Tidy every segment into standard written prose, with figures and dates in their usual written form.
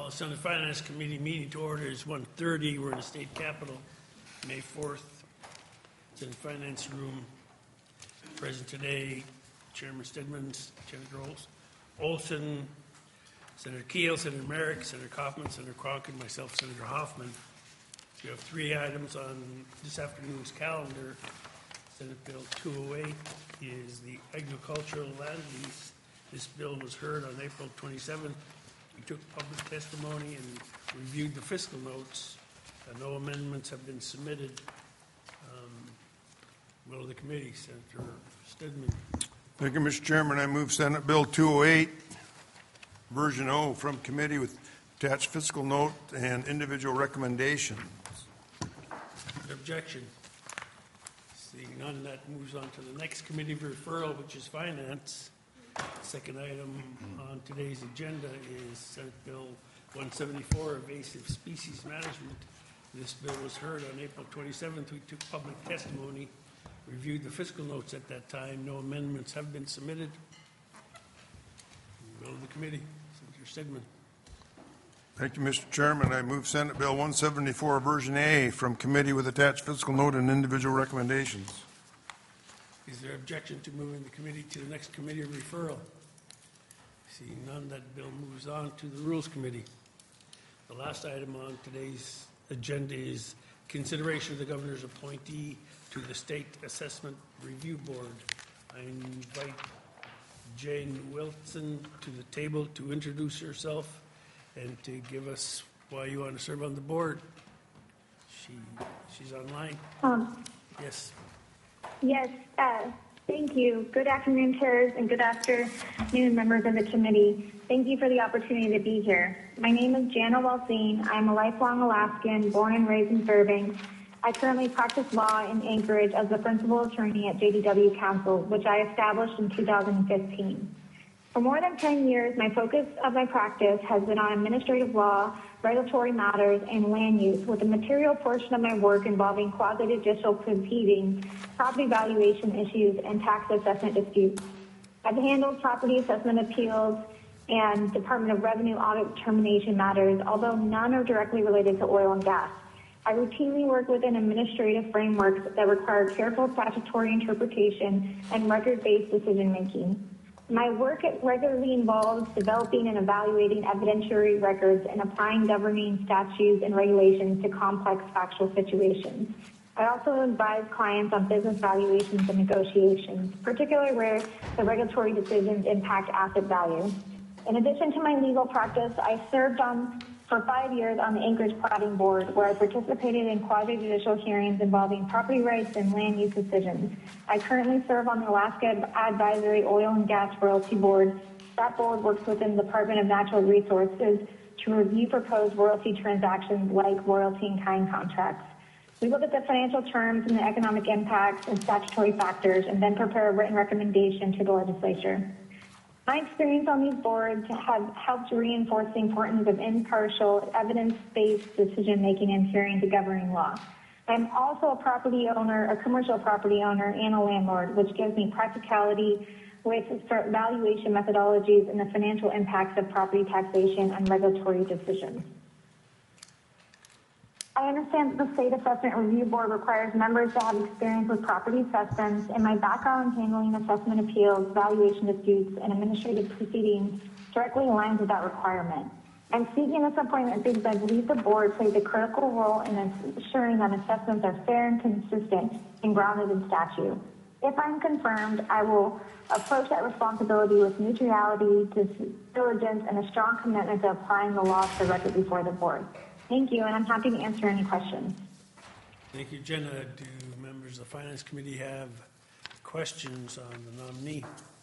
Call the Senate Finance Committee meeting to order. It's 1:30. We're in the state capitol, May 4th. It's in the finance room. Present today, Chairman Stedman, Senator Olson, Senator Keel, Senator Merrick, Senator Kaufman, Senator Cronk, and myself, Senator Hoffman. We have three items on this afternoon's calendar. Senate Bill 208 is the agricultural land lease. This bill was heard on April 27th. We took public testimony and reviewed the fiscal notes. No amendments have been submitted. Will of the committee, Senator Stedman. Thank you, Mr. Chairman. I move Senate Bill 208, version O, from committee with attached fiscal note and individual recommendations. Objection? Seeing none, that moves on to the next committee of referral, which is finance. Second item on today's agenda is Senate Bill 174, Invasive Species Management. This bill was heard on April 27th. We took public testimony, reviewed the fiscal notes at that time. No amendments have been submitted. Will of the committee, Senator Stedman. Thank you, Mr. Chairman. I move Senate Bill 174, version A, from committee with attached fiscal note and individual recommendations. Is there objection to moving the committee to the next committee of referral? Seeing none, that bill moves on to the Rules Committee. The last item on today's agenda is consideration of the governor's appointee to the State Assessment Review Board. I invite Jane Wilson to the table to introduce herself and to give us why you want to serve on the board. She's online. Yes. Yes, thank you. Good afternoon, chairs, and good afternoon, members of the committee. Thank you for the opportunity to be here. My name is Jana Welsine. I'm a lifelong Alaskan, born and raised in Fairbanks. I currently practice law in Anchorage as the principal attorney at JDW Counsel, which I established in 2015. For more than 10 years, my focus of my practice has been on administrative law, regulatory matters, and land use, with a material portion of my work involving quasi-judicial proceedings, property valuation issues, and tax assessment disputes. I've handled property assessment appeals and Department of Revenue audit determination matters, although none are directly related to oil and gas. I routinely work within administrative frameworks that require careful statutory interpretation and record-based decision-making. My work regularly involves developing and evaluating evidentiary records and applying governing statutes and regulations to complex factual situations. I also advise clients on business valuations and negotiations, particularly where the regulatory decisions impact asset value. In addition to my legal practice, I served for 5 years on the Anchorage Platting Board, where I participated in quasi-judicial hearings involving property rights and land use decisions. I currently serve on the Alaska Advisory Oil and Gas Royalty Board. That board works within the Department of Natural Resources to review proposed royalty transactions like royalty and kind contracts. We look at the financial terms and the economic impacts and statutory factors, and then prepare a written recommendation to the legislature. My experience on these boards has helped reinforce the importance of impartial, evidence-based decision-making and adhering to governing law. I'm also a property owner, a commercial property owner, and a landlord, which gives me practicality with valuation methodologies and the financial impacts of property taxation and regulatory decisions. I understand that the State Assessment Review Board requires members to have experience with property assessments, and my background in handling assessment appeals, valuation disputes, and administrative proceedings directly aligns with that requirement. I'm seeking this appointment because I believe the board plays a critical role in ensuring that assessments are fair and consistent and grounded in statute. If I'm confirmed, I will approach that responsibility with neutrality, diligence, and a strong commitment to applying the law to the record before the board. Thank you, and I'm happy to answer any questions. Thank you, Jenna. Do members of the Finance Committee have questions on the nominee?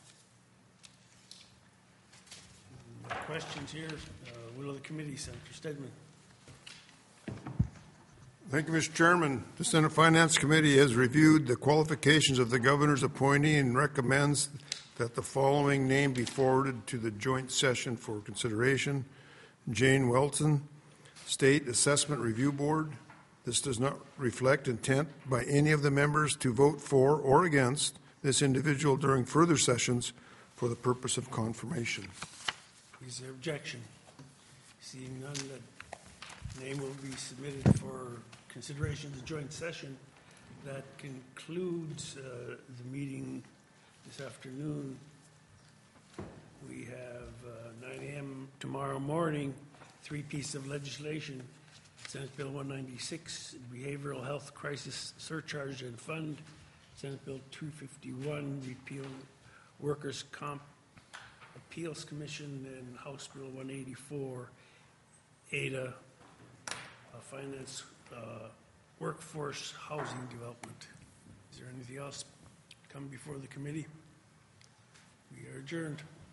No questions here. Will of the committee, Senator Stedman. Thank you, Mr. Chairman. The Senate Finance Committee has reviewed the qualifications of the governor's appointee and recommends that the following name be forwarded to the joint session for consideration. Jane Wilson, State Assessment Review Board. This does not reflect intent by any of the members to vote for or against this individual during further sessions for the purpose of confirmation. Is there objection? Seeing none, the name will be submitted for consideration of the joint session. That concludes the meeting this afternoon. We have 9 a.m. tomorrow morning, 3 pieces of legislation. Senate Bill 196, Behavioral Health Crisis Surcharge and Fund. Senate Bill 251, Repeal Workers' Comp Appeals Commission, and House Bill 184, ADA, Finance Workforce Housing Development. Is there anything else come before the committee? We are adjourned.